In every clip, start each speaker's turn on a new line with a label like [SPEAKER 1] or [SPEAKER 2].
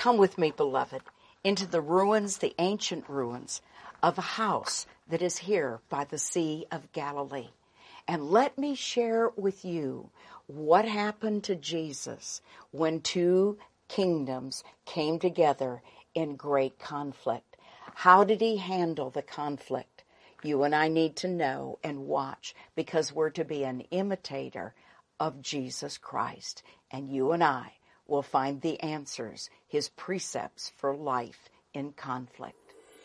[SPEAKER 1] Come with me, beloved, into the ruins, the ancient ruins of a house that is here by the Sea of Galilee. And let me share with you what happened to Jesus when two kingdoms came together in great conflict. How did he handle the conflict? You and I need to know and watch, because we're to be an imitator of Jesus Christ. And you and I will find the answers, his precepts for life in conflict.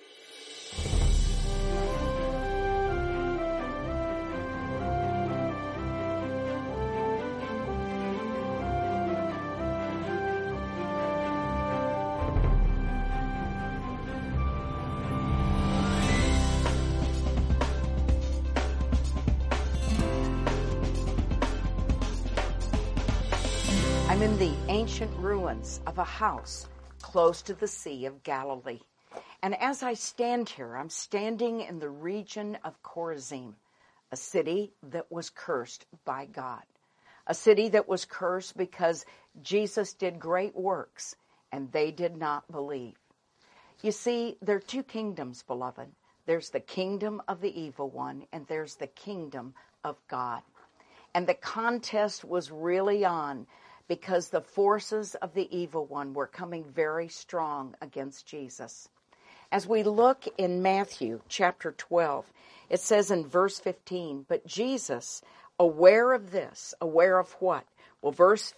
[SPEAKER 1] I'm in the ancient ruins of a house close to the Sea of Galilee. And as I stand here, I'm standing in the region of Chorazin, a city that was cursed by God. A city that was cursed because Jesus did great works and they did not believe. You see, there are two kingdoms, beloved. There's the kingdom of the evil one and there's the kingdom of God. And the contest was really on, because the forces of the evil one were coming very strong against Jesus. As we look in Matthew chapter 12, it says in verse 15, but Jesus, aware of this, aware of what? Well, verse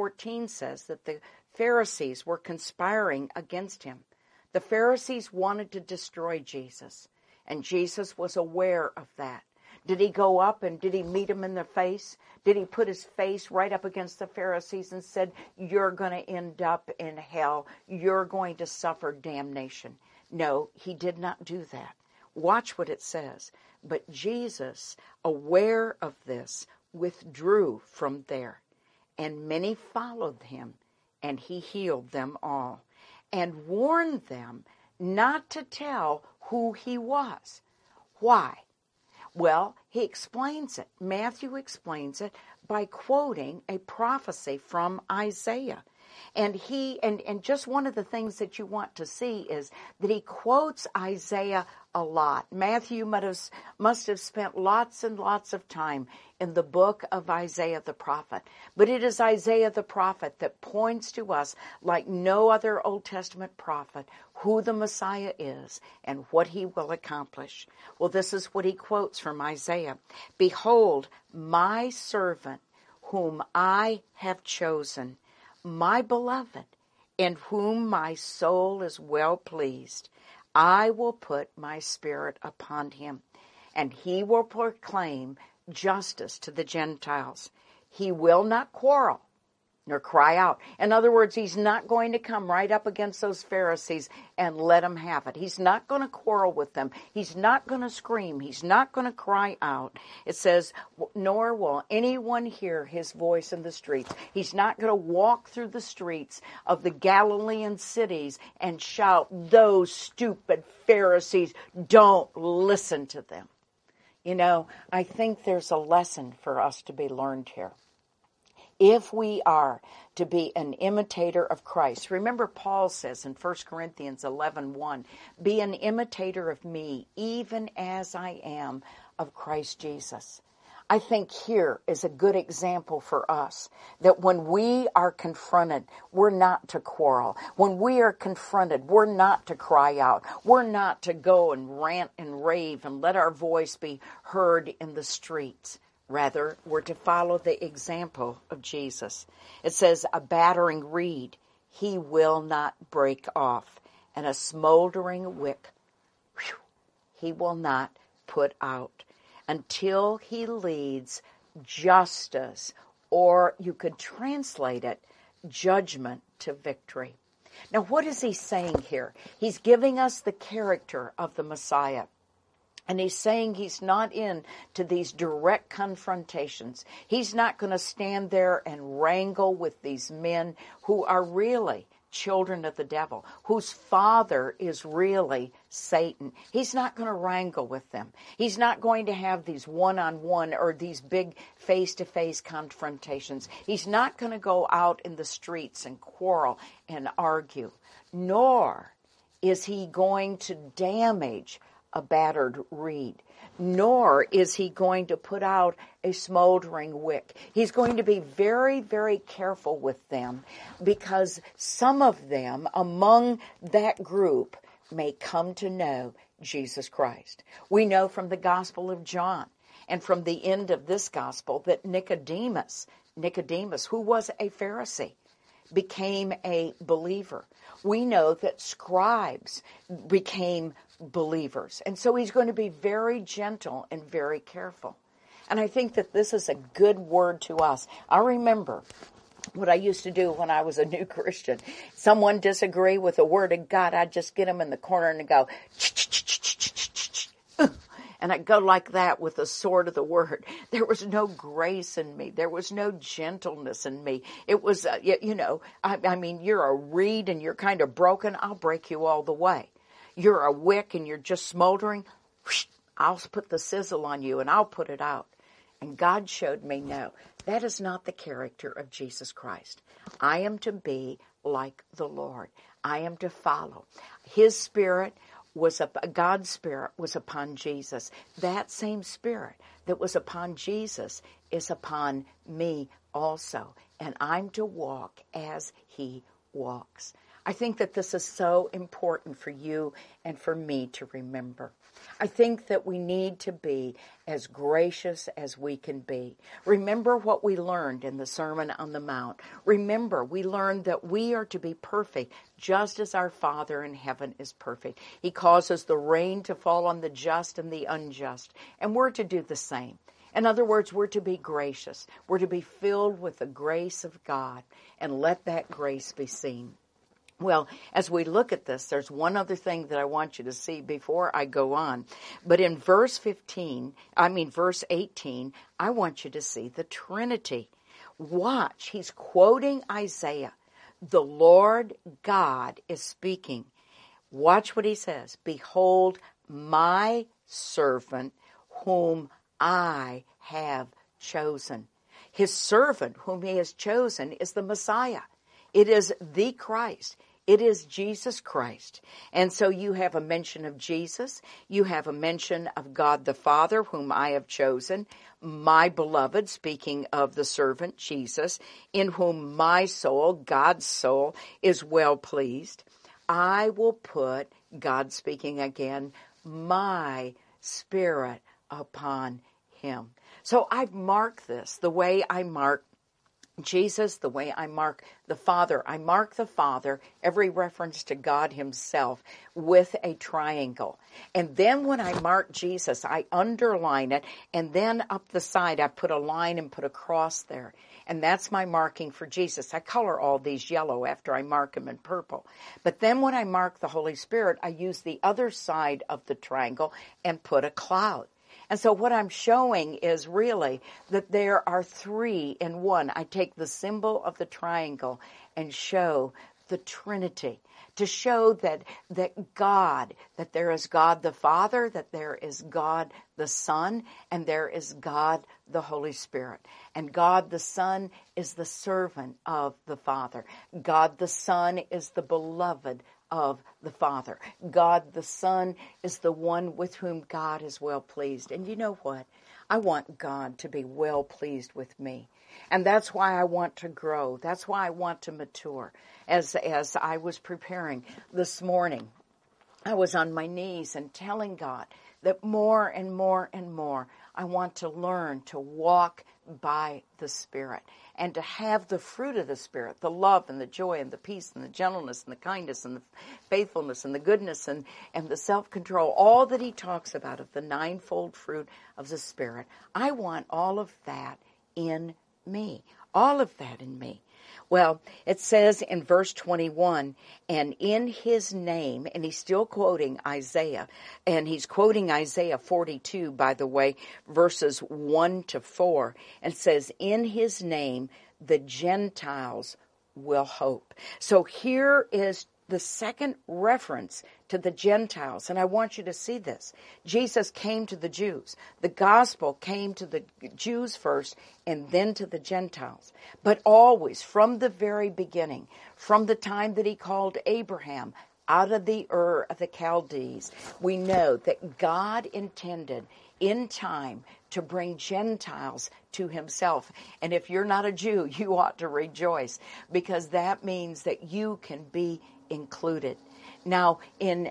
[SPEAKER 1] 14 says that the Pharisees were conspiring against him. The Pharisees wanted to destroy Jesus, and Jesus was aware of that. Did he go up and did he meet him in the face? Did he put his face right up against the Pharisees and said, you're going to end up in hell. You're going to suffer damnation. No, he did not do that. Watch what it says. But Jesus, aware of this, withdrew from there. And many followed him, and he healed them all, and warned them not to tell who he was. Why? Well, he explains it. Matthew explains it by quoting a prophecy from Isaiah. And just one of the things that you want to see is that he quotes Isaiah a lot. Matthew must have spent lots and lots of time in the book of Isaiah the prophet. But it is Isaiah the prophet that points to us, like no other Old Testament prophet, who the Messiah is and what he will accomplish. Well, this is what he quotes from Isaiah. Behold, my servant, whom I have chosen, my beloved, in whom my soul is well pleased. I will put my spirit upon him, and he will proclaim justice to the Gentiles. He will not quarrel nor cry out. In other words, he's not going to come right up against those Pharisees and let them have it. He's not going to quarrel with them. He's not going to scream. He's not going to cry out. It says, nor will anyone hear his voice in the streets. He's not going to walk through the streets of the Galilean cities and shout, those stupid Pharisees, don't listen to them. You know, I think there's a lesson for us to be learned here. If we are to be an imitator of Christ, remember Paul says in 1 Corinthians 11:1, be an imitator of me, even as I am of Christ Jesus. I think here is a good example for us that when we are confronted, we're not to quarrel. When we are confronted, we're not to cry out. We're not to go and rant and rave and let our voice be heard in the streets. Rather, we're to follow the example of Jesus. It says, a battering reed he will not break off, and a smoldering wick he will not put out, until he leads justice, or you could translate it, judgment to victory. Now, what is he saying here? He's giving us the character of the Messiah. And he's saying he's not into these direct confrontations. He's not going to stand there and wrangle with these men who are really children of the devil, whose father is really Satan. He's not going to wrangle with them. He's not going to have these one-on-one or these big face-to-face confrontations. He's not going to go out in the streets and quarrel and argue, nor is he going to damage a battered reed, nor is he going to put out a smoldering wick. He's going to be very, very careful with them, because some of them among that group may come to know Jesus Christ. We know from the Gospel of John and from the end of this gospel that Nicodemus, who was a Pharisee, became a believer. We know that scribes became believers. And so he's going to be very gentle and very careful. And I think that this is a good word to us. I remember what I used to do when I was a new Christian. Someone disagree with the word of God, I'd just get them in the corner and go, and I'd go like that with the sword of the word. There was no grace in me. There was no gentleness in me. It was, I mean, you're a reed and you're kind of broken. I'll break you all the way. You're a wick and you're just smoldering. I'll put the sizzle on you and I'll put it out. And God showed me, no, that is not the character of Jesus Christ. I am to be like the Lord. I am to follow. His spirit was God's spirit was upon Jesus. That same spirit that was upon Jesus is upon me also. And I'm to walk as he walks. I think that this is so important for you and for me to remember. I think that we need to be as gracious as we can be. Remember what we learned in the Sermon on the Mount. Remember, we learned that we are to be perfect, just as our Father in heaven is perfect. He causes the rain to fall on the just and the unjust, and we're to do the same. In other words, we're to be gracious. We're to be filled with the grace of God, and let that grace be seen. Well, as we look at this, there's one other thing that I want you to see before I go on. But in verse 18, I want you to see the Trinity. Watch, he's quoting Isaiah. The Lord God is speaking. Watch what he says. Behold, my servant whom I have chosen. His servant whom he has chosen is the Messiah. It is the Christ. It is Jesus Christ. And so you have a mention of Jesus. You have a mention of God the Father, whom I have chosen. My beloved, speaking of the servant Jesus, in whom my soul, God's soul, is well pleased. I will put, God speaking again, my spirit upon him. So I've marked this the way I mark Jesus, the way I mark the Father. I mark the Father, every reference to God himself, with a triangle. And then when I mark Jesus, I underline it, and then up the side I put a line and put a cross there. And that's my marking for Jesus. I color all these yellow after I mark them in purple. But then when I mark the Holy Spirit, I use the other side of the triangle and put a cloud. And so what I'm showing is really that there are three in one. I take the symbol of the triangle and show the Trinity, to show that God, that there is God the Father, that there is God the Son, and there is God the Holy Spirit. And God the Son is the servant of the Father. God the Son is the beloved of the Father. God the Son is the one with whom God is well pleased. And you know what? I want God to be well pleased with me. And that's why I want to grow. That's why I want to mature. As I was preparing this morning, I was on my knees and telling God that more and more and more I want to learn to walk by the Spirit and to have the fruit of the Spirit, the love and the joy and the peace and the gentleness and the kindness and the faithfulness and the goodness and the self-control, all that he talks about of the ninefold fruit of the Spirit. I want all of that in me, all of that in me. Well, it says in verse 21, and in his name, and he's still quoting Isaiah, and he's quoting Isaiah 42, by the way, verses 1 to 4, and says, in his name the Gentiles will hope. So here is the second reference to the Gentiles, and I want you to see this. Jesus came to the Jews. The gospel came to the Jews first and then to the Gentiles. But always, from the very beginning, from the time that he called Abraham out of the Ur of the Chaldees, we know that God intended in time to bring Gentiles to himself. And if you're not a Jew, you ought to rejoice, because that means that you can be included. Now, in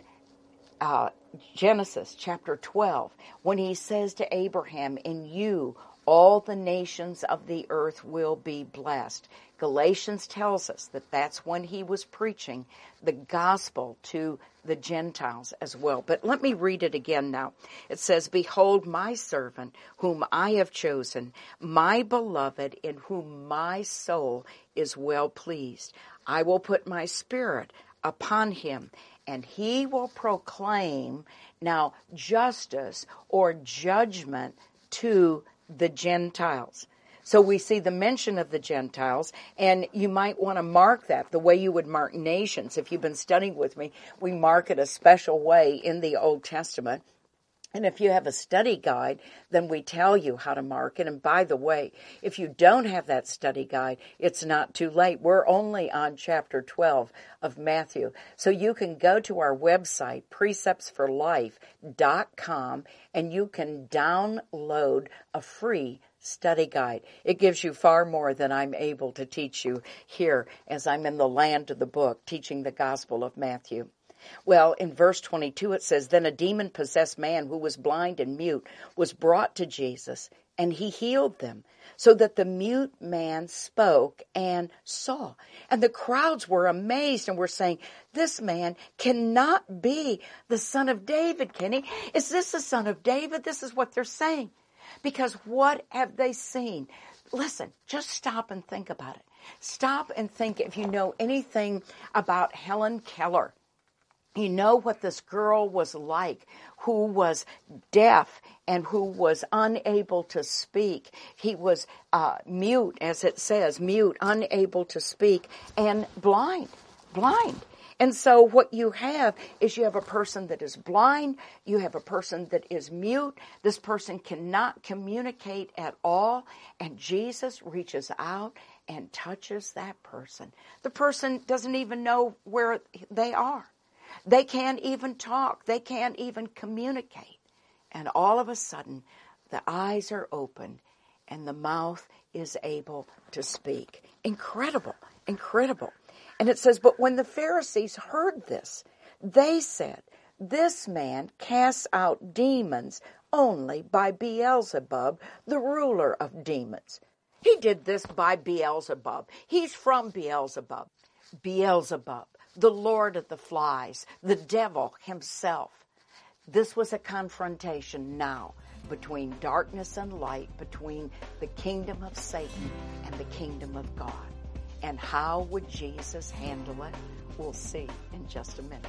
[SPEAKER 1] Genesis chapter 12, when he says to Abraham, in you all the nations of the earth will be blessed. Galatians tells us that that's when he was preaching the gospel to the Gentiles as well. But let me read it again now. It says, behold my servant whom I have chosen, my beloved in whom my soul is well pleased. I will put my spirit upon him, and he will proclaim now justice or judgment to the Gentiles. So we see the mention of the Gentiles, and you might want to mark that the way you would mark nations. If you've been studying with me, we mark it a special way in the Old Testament. And if you have a study guide, then we tell you how to mark it. And by the way, if you don't have that study guide, it's not too late. We're only on chapter 12 of Matthew. So you can go to our website, preceptsforlife.com, and you can download a free study guide. It gives you far more than I'm able to teach you here as I'm in the land of the book, teaching the Gospel of Matthew. Well, in verse 22 it says, then a demon-possessed man who was blind and mute was brought to Jesus, and he healed them, so that the mute man spoke and saw. And the crowds were amazed and were saying, this man cannot be the son of David, can he? Is this the son of David? This is what they're saying. Because what have they seen? Listen, just stop and think about it. Stop and think if you know anything about Helen Keller. You know what this girl was like, who was deaf and who was unable to speak. He was mute, as it says, mute, unable to speak, and blind. And so what you have is you have a person that is blind, you have a person that is mute, this person cannot communicate at all, and Jesus reaches out and touches that person. The person doesn't even know where they are. They can't even talk. They can't even communicate. And all of a sudden, the eyes are open and the mouth is able to speak. Incredible. And it says, but when the Pharisees heard this, they said, this man casts out demons only by Beelzebub, the ruler of demons. He did this by Beelzebub. He's from Beelzebub. Beelzebub, the Lord of the Flies, the devil himself. This was a confrontation now between darkness and light, between the kingdom of Satan and the kingdom of God. And how would Jesus handle it? We'll see in just a minute.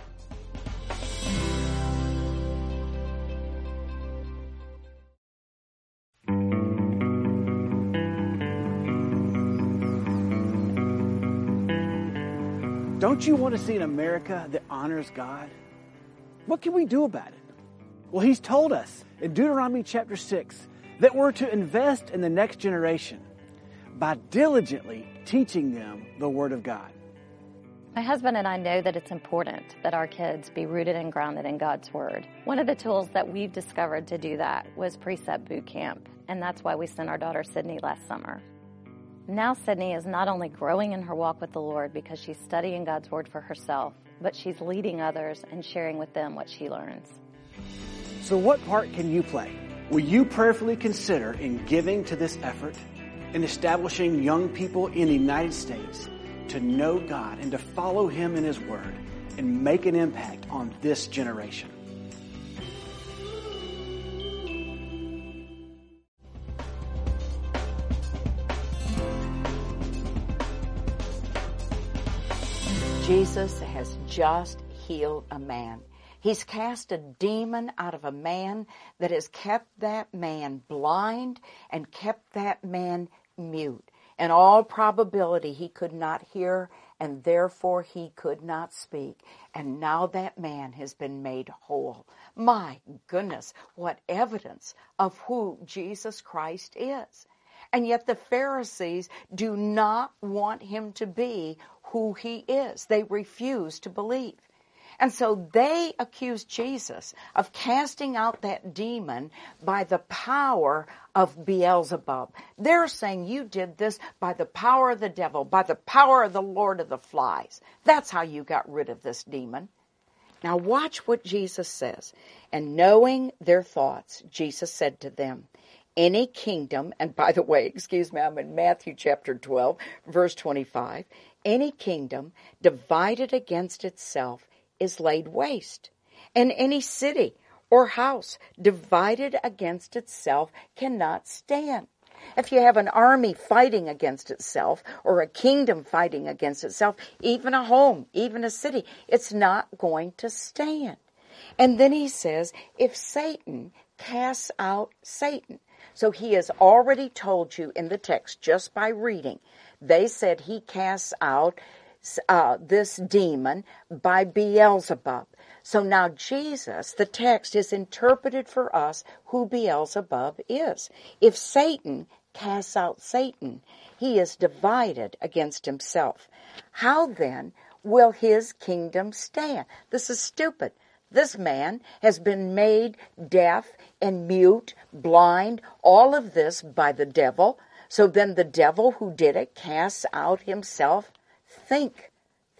[SPEAKER 2] Don't you want to see an America that honors God? What can we do about it? Well, He's told us in Deuteronomy chapter 6 that we're to invest in the next generation by diligently teaching them the Word of God.
[SPEAKER 3] My husband and I know that it's important that our kids be rooted and grounded in God's Word. One of the tools that we've discovered to do that was Precept Boot Camp, and that's why we sent our daughter Sydney last summer. Now Sydney is not only growing in her walk with the Lord because she's studying God's Word for herself, but she's leading others and sharing with them what she learns.
[SPEAKER 2] So what part can you play? Will you prayerfully consider in giving to this effort, in establishing young people in the United States to know God and to follow Him in His Word and make an impact on this generation?
[SPEAKER 1] Jesus has just healed a man. He's cast a demon out of a man that has kept that man blind and kept that man mute. In all probability, he could not hear, and therefore he could not speak. And now that man has been made whole. My goodness, what evidence of who Jesus Christ is. And yet the Pharisees do not want him to be who he is. They refuse to believe. And so they accuse Jesus of casting out that demon by the power of Beelzebub. They're saying you did this by the power of the devil, by the power of the Lord of the Flies. That's how you got rid of this demon. Now watch what Jesus says. And knowing their thoughts, Jesus said to them, any kingdom, and by the way, excuse me, I'm in Matthew chapter 12, verse 25. Any kingdom divided against itself is laid waste, and any city or house divided against itself cannot stand. If you have an army fighting against itself, or a kingdom fighting against itself, even a home, even a city, it's not going to stand. And then he says, if Satan casts out Satan. So he has already told you in the text, just by reading, they said he casts out this demon by Beelzebub. So now Jesus, the text is interpreted for us who Beelzebub is. If Satan casts out Satan, he is divided against himself. How then will his kingdom stand? This is stupid. This man has been made deaf and mute, blind, all of this by the devil. So then the devil who did it casts out himself. Think.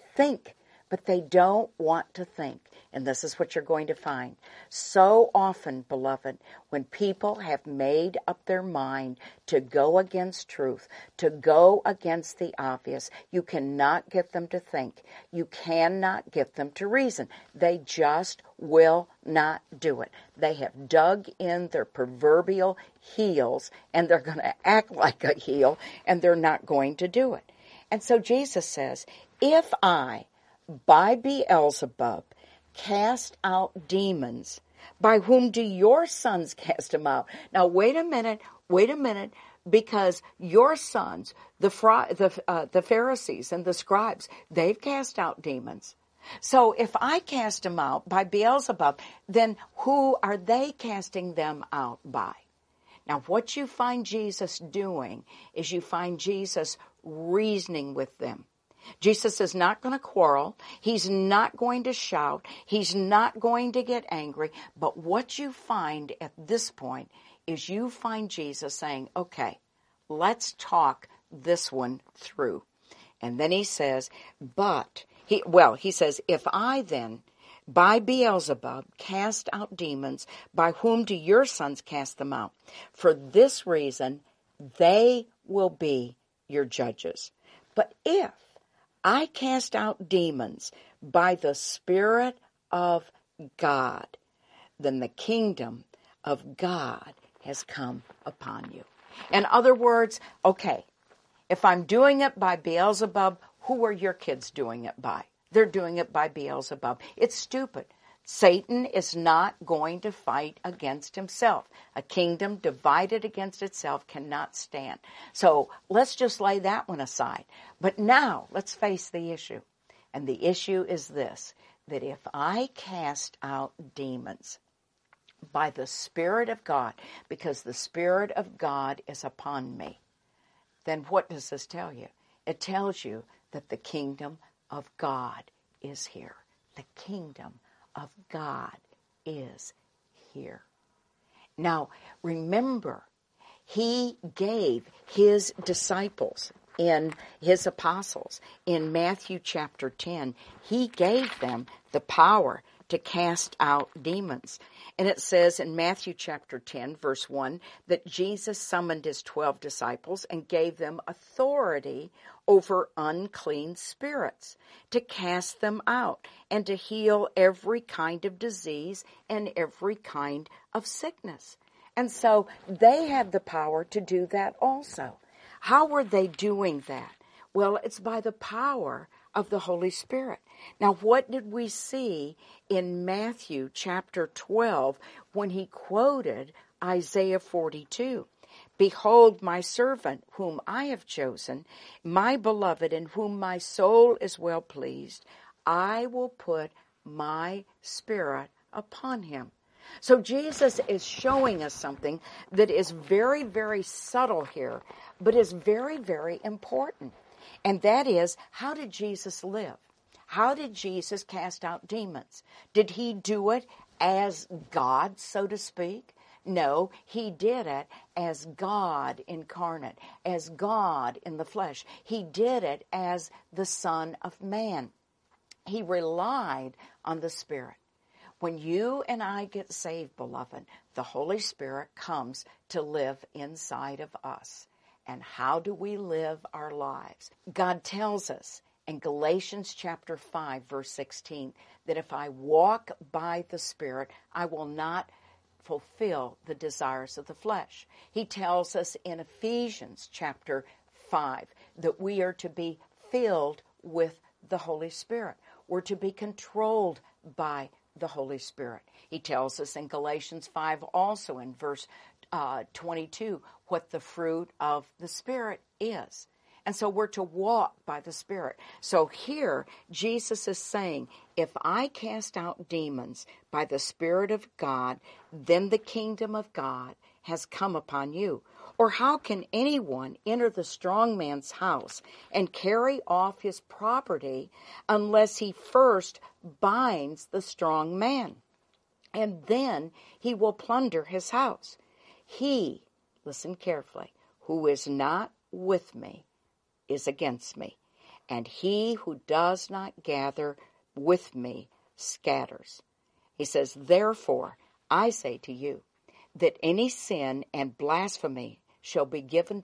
[SPEAKER 1] But they don't want to think. And this is what you're going to find. So often, beloved, when people have made up their mind to go against truth, to go against the obvious, you cannot get them to think. You cannot get them to reason. They just will not do it. They have dug in their proverbial heels, and they're going to act like a heel, and they're not going to do it. And so Jesus says, if I, by Beelzebub, cast out demons, by whom do your sons cast them out? Now, wait a minute, because your sons, the Pharisees and the scribes, they've cast out demons. So if I cast them out by Beelzebub, then who are they casting them out by? Now, what you find Jesus doing is you find Jesus reasoning with them. Jesus is not going to quarrel. He's not going to shout. He's not going to get angry. But what you find at this point is you find Jesus saying, okay, let's talk this one through. And then he says, he says, if I then, by Beelzebub, cast out demons, by whom do your sons cast them out? For this reason, they will be your judges. But if I cast out demons by the Spirit of God, then the kingdom of God has come upon you. In other words, okay, if I'm doing it by Beelzebub, who are your kids doing it by? They're doing it by Beelzebub. It's stupid. Satan is not going to fight against himself. A kingdom divided against itself cannot stand. So let's just lay that one aside. But now let's face the issue. And the issue is this, that if I cast out demons by the Spirit of God, because the Spirit of God is upon me, then what does this tell you? It tells you that the kingdom of God is here. The kingdom of God is here. Now, remember, he gave his disciples, in his apostles, in Matthew chapter 10, he gave them the power to cast out demons. And it says in Matthew chapter 10, verse 1, that Jesus summoned his 12 disciples and gave them authority over unclean spirits to cast them out and to heal every kind of disease and every kind of sickness. And so they had the power to do that also. How were they doing that? Well, it's by the power of the Holy Spirit. Now, what did we see in Matthew chapter 12 when he quoted Isaiah 42? Behold, my servant, whom I have chosen, my beloved, in whom my soul is well pleased. I will put my Spirit upon him. So Jesus is showing us something that is very, very subtle here, but is very, very important. And that is, how did Jesus live? How did Jesus cast out demons? Did he do it as God, so to speak? No, he did it as God incarnate, as God in the flesh. He did it as the Son of Man. He relied on the Spirit. When you and I get saved, beloved, the Holy Spirit comes to live inside of us. And how do we live our lives? God tells us in Galatians chapter 5, verse 16, that if I walk by the Spirit, I will not fulfill the desires of the flesh. He tells us in Ephesians chapter 5 that we are to be filled with the Holy Spirit. We're to be controlled by the Holy Spirit. He tells us in Galatians 5 also in verse 22 what the fruit of the Spirit is. And so we're to walk by the Spirit. So here, Jesus is saying, if I cast out demons by the Spirit of God, then the kingdom of God has come upon you. Or how can anyone enter the strong man's house and carry off his property unless he first binds the strong man? And then he will plunder his house. He, listen carefully, who is not with me is against me, and he who does not gather with me scatters. He says, therefore, I say to you, that any sin and blasphemy shall be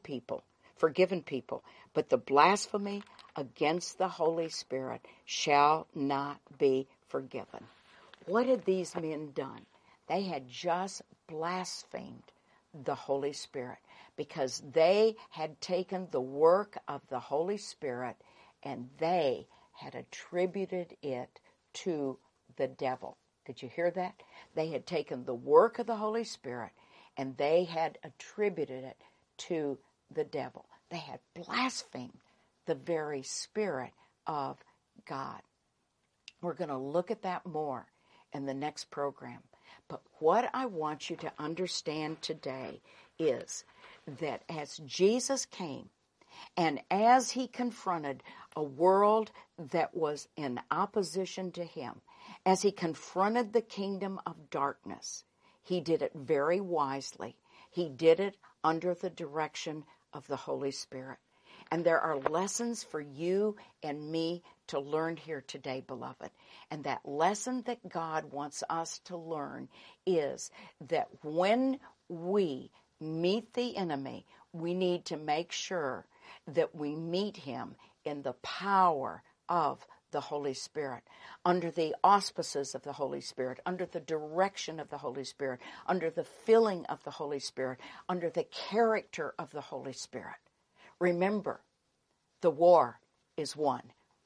[SPEAKER 1] forgiven people, but the blasphemy against the Holy Spirit shall not be forgiven. What had these men done? They had just blasphemed the Holy Spirit, because they had taken the work of the Holy Spirit and they had attributed it to the devil. Did you hear that? They had taken the work of the Holy Spirit and they had attributed it to the devil. They had blasphemed the very Spirit of God. We're going to look at that more in the next program. But what I want you to understand today is that as Jesus came and as he confronted a world that was in opposition to him, as he confronted the kingdom of darkness, he did it very wisely. He did it under the direction of the Holy Spirit. And there are lessons for you and me to learn here today, beloved. And that lesson that God wants us to learn is that when we meet the enemy, we need to make sure that we meet him in the power of the Holy Spirit, under the auspices of the Holy Spirit, under the direction of the Holy Spirit, under the filling of the Holy Spirit, under the character of the Holy Spirit. Remember, the war is won.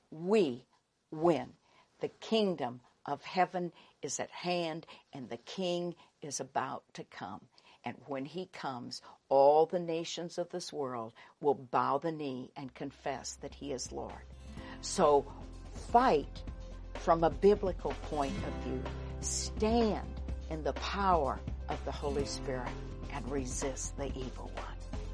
[SPEAKER 1] We win. The kingdom of heaven is at hand, and the King is about to come. And when he comes, all the nations of this world will bow the knee and confess that he is Lord. So fight from a biblical point of view. Stand in the power of the Holy Spirit and resist the evil one.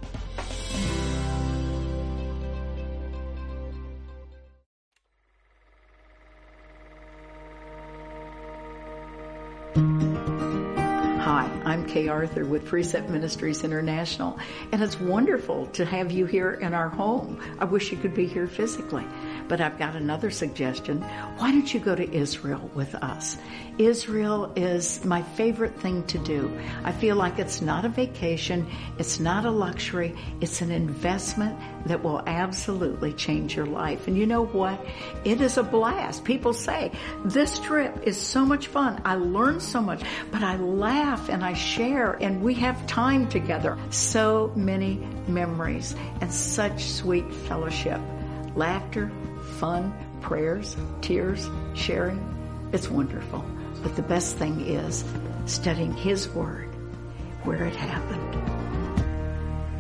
[SPEAKER 1] Hi, I'm Kay Arthur with Precept Ministries International, and it's wonderful to have you here in our home. I wish you could be here physically, but I've got another suggestion. Why don't you go to Israel with us? Israel is my favorite thing to do. I feel like it's not a vacation, it's not a luxury, it's an investment that will absolutely change your life. And you know what? It is a blast. People say, this trip is so much fun. I learned so much, but I laugh and I share and we have time together. So many memories and such sweet fellowship. Laughter, fun, prayers, tears, sharing. It's wonderful. But the best thing is studying His Word where it happened.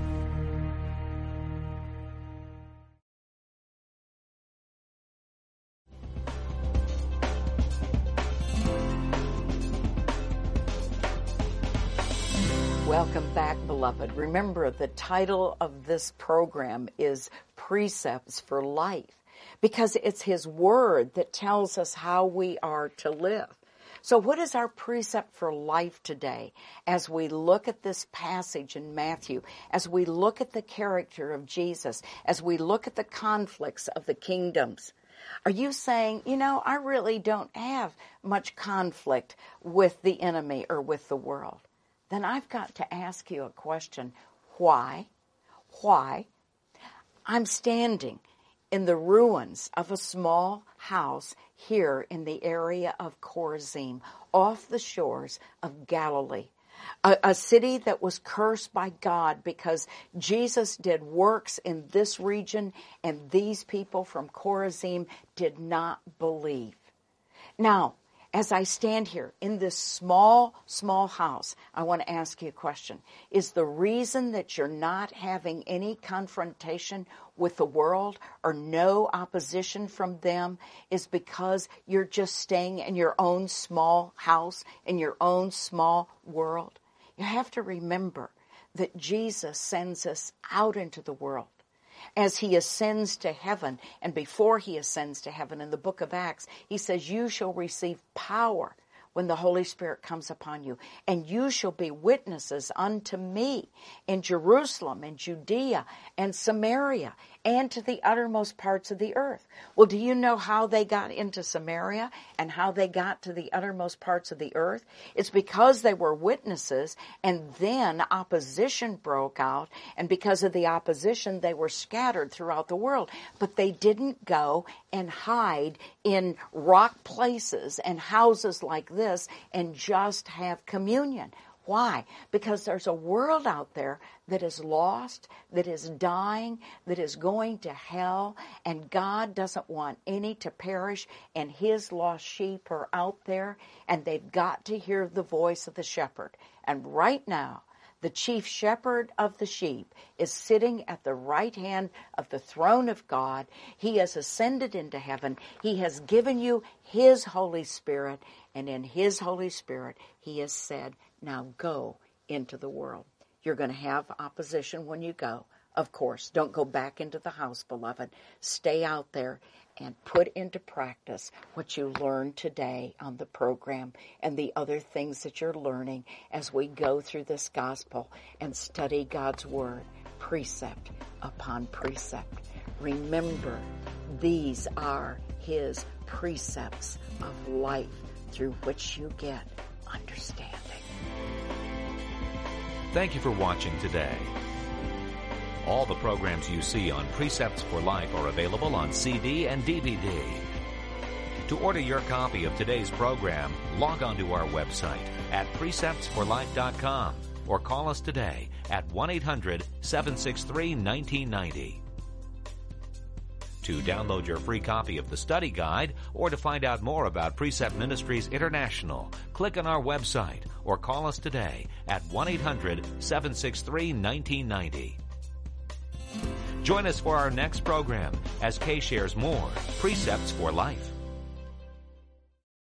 [SPEAKER 1] Welcome back, beloved. Remember, the title of this program is Precepts for Life, because it's His Word that tells us how we are to live. So what is our precept for life today as we look at this passage in Matthew, as we look at the character of Jesus, as we look at the conflicts of the kingdoms? Are you saying, I really don't have much conflict with the enemy or with the world? Then I've got to ask you a question. Why? Why? I'm standing in the ruins of a small house here in the area of Chorazim, off the shores of Galilee. A city that was cursed by God because Jesus did works in this region and these people from Chorazim did not believe. Now, as I stand here in this small house, I want to ask you a question. Is the reason that you're not having any confrontation with the world or no opposition from them is because you're just staying in your own small house, in your own small world? You have to remember that Jesus sends us out into the world. As He ascends to heaven, and before He ascends to heaven in the book of Acts, He says, you shall receive power when the Holy Spirit comes upon you, and you shall be witnesses unto me in Jerusalem and Judea and Samaria and to the uttermost parts of the earth. Well, do you know how they got into Samaria and how they got to the uttermost parts of the earth? It's because they were witnesses, and then opposition broke out, and because of the opposition, they were scattered throughout the world. But they didn't go and hide in rock places and houses like this and just have communion. Why? Because there's a world out there that is lost, that is dying, that is going to hell, and God doesn't want any to perish, and His lost sheep are out there, and they've got to hear the voice of the shepherd. And right now, the chief shepherd of the sheep is sitting at the right hand of the throne of God. He has ascended into heaven. He has given you His Holy Spirit, and in His Holy Spirit, He has said, now go into the world. You're going to have opposition when you go. Of course, don't go back into the house, beloved. Stay out there and put into practice what you learned today on the program and the other things that you're learning as we go through this gospel and study God's Word, precept upon precept. Remember, these are His precepts of life through which you get understanding.
[SPEAKER 4] Thank you for watching today. All the programs you see on Precepts for Life are available on CD and DVD. To order your copy of today's program, log on to our website at preceptsforlife.com or call us today at 1-800-763-1990. To download your free copy of the study guide or to find out more about Precept Ministries International, click on our website or call us today at 1-800-763-1990. Join us for our next program as Kay shares more Precepts for Life.